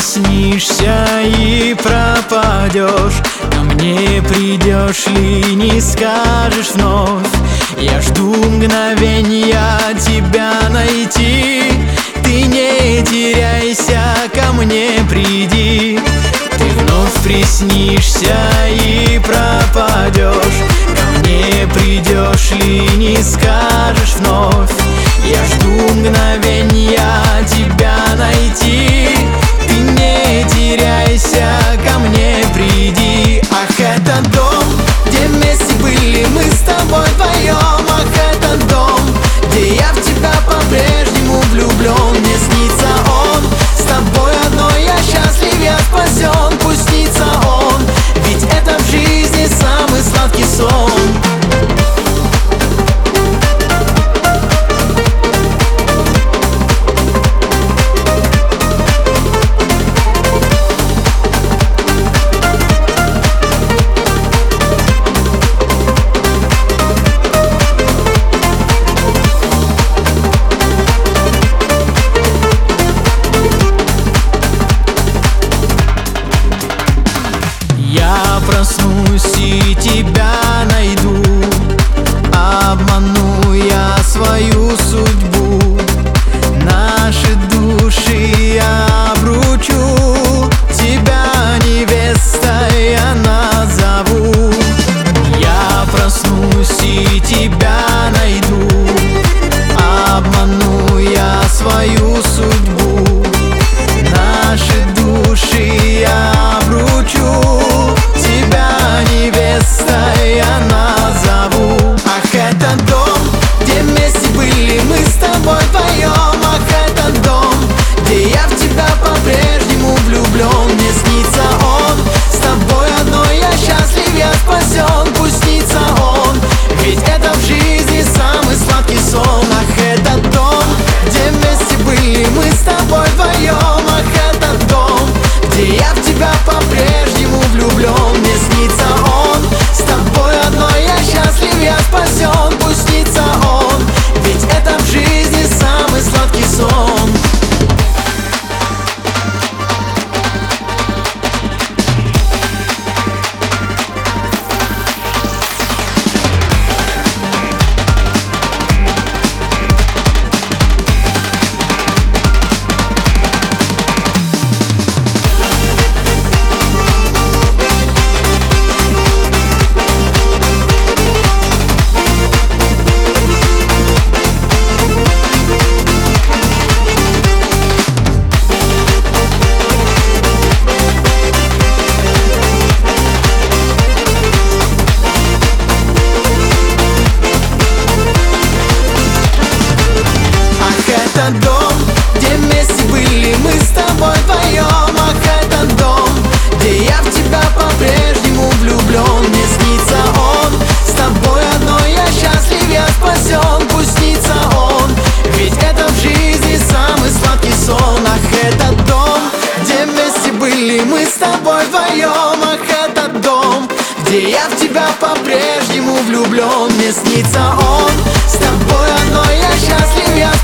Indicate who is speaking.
Speaker 1: приснишься и пропадешь, ко мне придешь ли, не скажешь вновь. Я жду мгновенья тебя найти. Ты не теряйся, ко мне приди. Ты вновь приснишься и пропадешь, ко мне придешь ли, не скажешь вновь. Я жду мгновенья тебя найти. Ты не теряйся, ко мне приди. Ах, это дом, где вместе были мы с тобой вдвоем. Ах, это дом, где я в тебя по-прежнему влюблен. Мне снится он, с тобой одной я счастлив, я спасен. Пусть снится он, ведь это в жизни самый сладкий сон. Проснусь и тебя найду, обману я свою судьбу. Наши души я обручу, тебя невестой я назову. Я проснусь и тебя найду, обману я свою судьбу. Наши души я обручу, тебя невестой я назову. Ах, это дом, где вместе были мы с тобой вдвоем. Ах, это дом, где я в тебя по-прежнему влюблен. Мне снится он, с тобой одной я счастлив, я спасен. Пусть снится он, ведь это в жизни самый сладкий сон. Ах, это дом, где вместе были мы с тобой вдвоем. Ах, это дом, где я в тебя по-прежнему влюблен. Мне снится он, с тобой одной я счастлив, я спасен. Пусть снится он, ведь это в жизни самый сладкий сон. Это дом, где вместе были мы с тобой вдвоем. Ах, это дом, где я в тебя по-прежнему влюблен. Мне снится он, с тобой одной я счастлив, я спасен. Пусть снится он, ведь это в жизни самый сладкий сон. Ах, это дом, где вместе были мы с тобой вдвоем. Ах, это дом, где я в тебя по-прежнему влюблен. Мне снится он, с тобой одной я счастлив, я